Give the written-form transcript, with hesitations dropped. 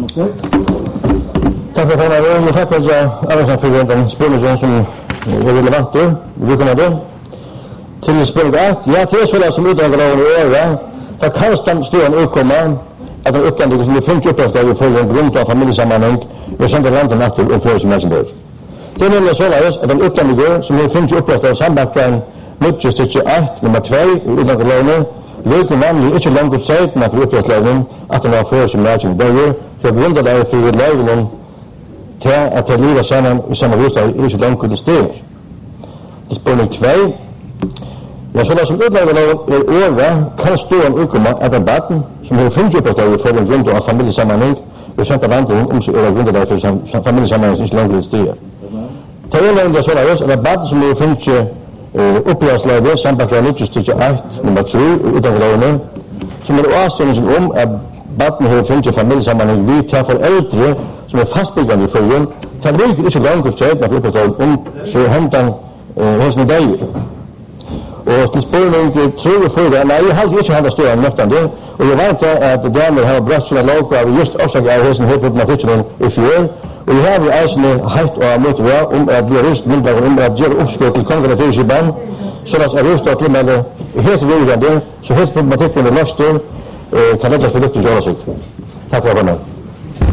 Tack för att jag tackar alla för den spelaren som är relevant. Vi kommer då till spel 1. Ja, det är så som utdragare av året. Det kan stå uppkomma att den uppgående som det finns uppdrag för en grund av familjesammanhang och sända landet natur och för som är det. Det är nämligen så att den uppgående som det finns uppdrag av sambacken mycket stycke 1 nummer 2 utdragare Løyker nemlig ikke langt ut sætene for oppdragsloven at den var for som nærkjent bøyer, for grunnet der for loven til at det livet sammen i samme bostad er ikke langt ut steder. Det spørsmål 2. Ja, så det som oppdragsloven er året, kan stå en utkomme at en baden som har funnet oppdragsloven for en grunnet av familiesammenheng og sendt av vandringen om så er grunnet der for familiesammenheng som ikke langt ut steder. Det er nemlig så at en baden som har funnet uppgiftsläge samband med stycke 8 nummer 3 utdragene som avsendingen om at barn har funnet familjesammenheng vi til foreldre som fastbyggende i følgen til det ikke langt ut sætene for oppdragsloven om så henter hensene deg. Og til spørsmål 3 og 4, nei, jeg har ikke hatt større enn nøktende, og jeg vet at Daniel har brøtt sånne lovkrav just årsak av hensene høyputten av fritiden i fjør, og jeg har jo eisende heit og møtere om at vi har rist myndager om at gjøre oppskått til kongen av fyrkjøben, så at jeg rist og til med hese virkende, så hese problematikken med løster kan legges for lykken til å gjøre seg. Takk for å være med.